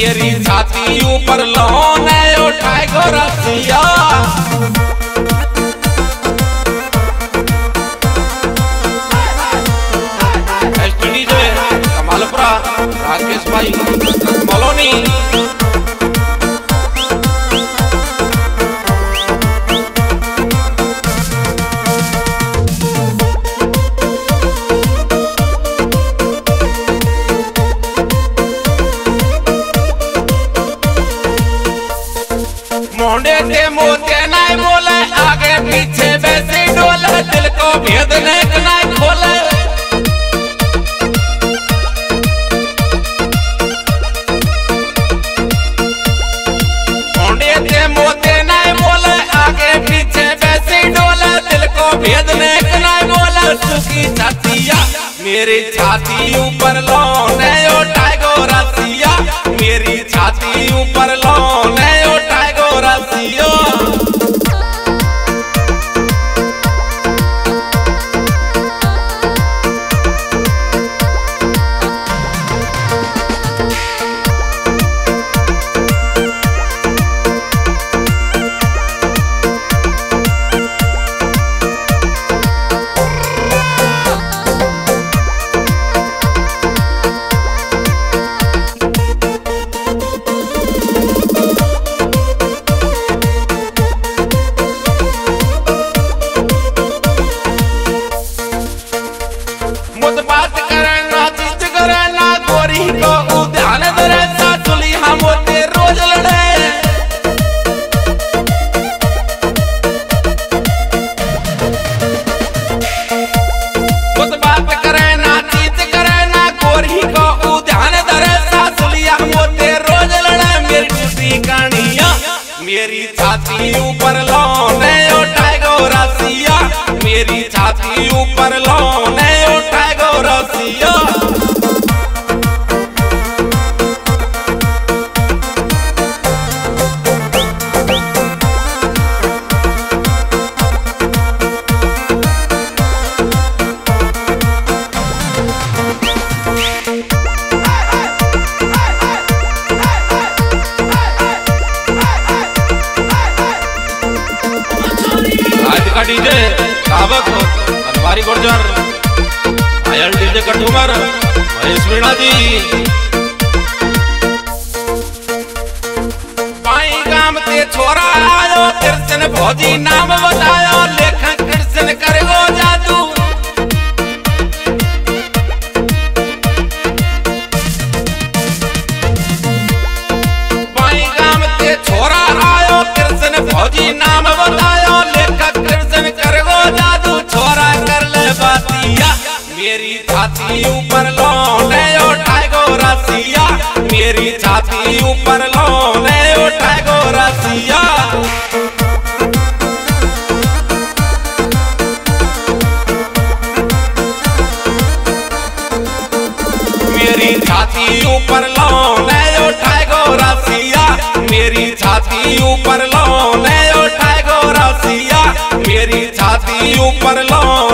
मेरी छाती ऊपर लौने उठाए गो रसिया। कमालपुरा राकेश भाई कॉलोनी। मोंडे से मोते नहीं बोले, आगे पीछे वैसे डोले, दिल को भेद नहीं खोले। मोंडे से मोते नहीं बोले, आगे पीछे वैसे डोले, दिल को भेद नहीं बोले। सुखी छातिया मेरी छाती ऊपर लौने उठाए गो रसिया। मेरी छाती ऊपर लौने उठाए गो रसिया। बात करना चीज करना गोरी को ध्यान दे सासुली हम होते रोज लड़े। बात करना चीज करना गोरी को ध्यान दे सासुली हम होते रोज लड़े। मेरी टूटी कहानियां मेरी छाती ऊपर लौने उठाए गो रसिया। मेरी छाती ऊपर लौने उठाए गो रसिया। आज का डीजे कावक अलवारी गुर्जर आयल डीजे कटुमर महेश मीणा जी। पाई गाम ते छोरा आयो कृष्ण भौजी नाम बतायो। लेखन कृष्ण करगो जादू पाई गाम ते छोरा आयो कृष्ण भौजी नाम बतायो। लेखक कृष्ण करगो जादू छोरा कर ले बातिया। मेरी छाती ऊपर लौने उठाए गो रसिया। मेरी छाती ऊपर लौने उठाए गो रसिया। मेरी छाती ऊपर लौने उठाए गो रसिया। मेरी छाती ऊपर लौने उठाए गो रसिया। मेरी छाती ऊपर लौने